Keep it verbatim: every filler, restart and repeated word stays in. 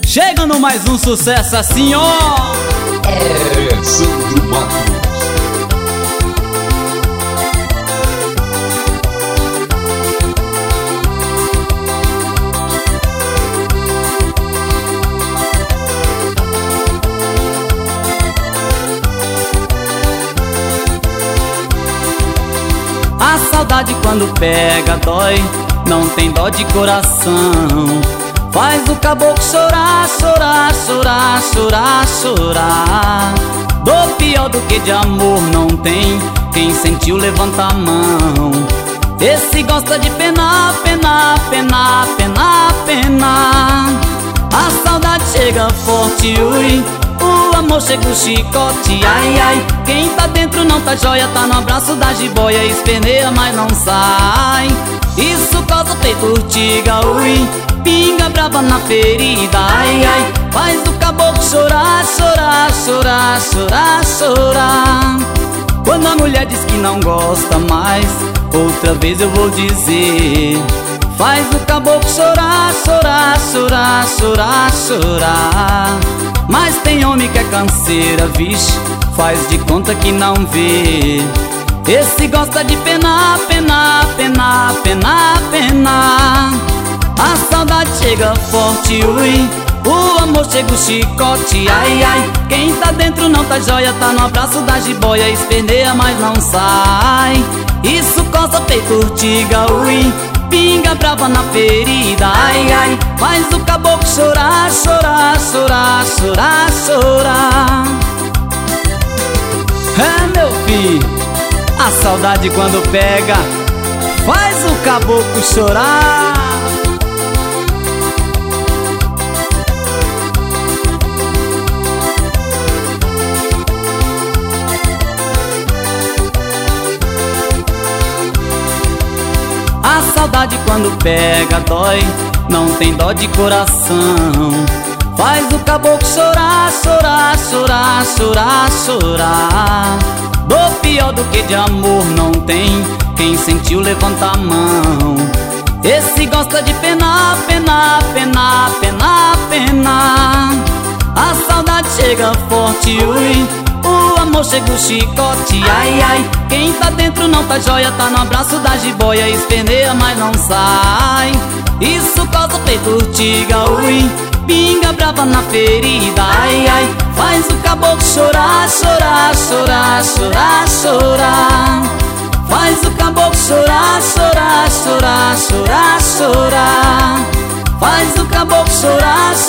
Chegando mais um sucesso assim, ó. É Sandro Matos. A saudade quando pega dói, não tem dó de coração. Faz o caboclo chorar, chorar, chorar, chorar, chorar. Dor pior do que de amor não tem, quem sentiu levanta a mão. Esse gosta de penar, penar, penar, penar, penar. A saudade chega forte, ui, o amor chega o chicote, ai, ai. Quem tá dentro não tá joia, tá no abraço da jiboia, esperneia, mas não sai. Isso causa peito urtiga, ui, pinga brava na ferida, ai, ai. Faz o caboclo chorar, chorar, chorar, chorar, chorar. Quando a mulher diz que não gosta mais, outra vez eu vou dizer. Faz o caboclo chorar, chorar, chorar, chorar, chorar. Mas tem homem que é canseira, vixe, faz de conta que não vê. Esse gosta de penar, penar, penar, penar, penar. A saudade chega forte, ui, o amor chega o chicote, ai, ai. Quem tá dentro não tá joia, tá no abraço da jiboia, esperneia, mas não sai. Isso coça peito urtiga, ui, pinga brava na ferida, ai, ai. Faz o caboclo chorar, chorar, chorar, chorar, chorar. É, meu filho, a saudade quando pega, faz o caboclo chorar. A saudade quando pega dói, não tem dó de coração. Faz o caboclo chorar, chorar, chorar, chorar, chorar. Dor pior do que de amor não tem, quem sentiu levanta a mão. Esse gosta de penar, penar, penar, penar, penar. A saudade chega forte, ui, o amor chega o chicote, ai, ai. Quem tá dentro não tá joia, tá no abraço da jiboia, esperneia, mas não sai. Isso causa peito urtiga, ui, pinga brava na ferida, ai, ai. Faz o caboclo chorar, chorar, chorar, chorar, chorar. Faz o caboclo chorar, chorar, chorar, chorar, chorar. Faz o caboclo chorar,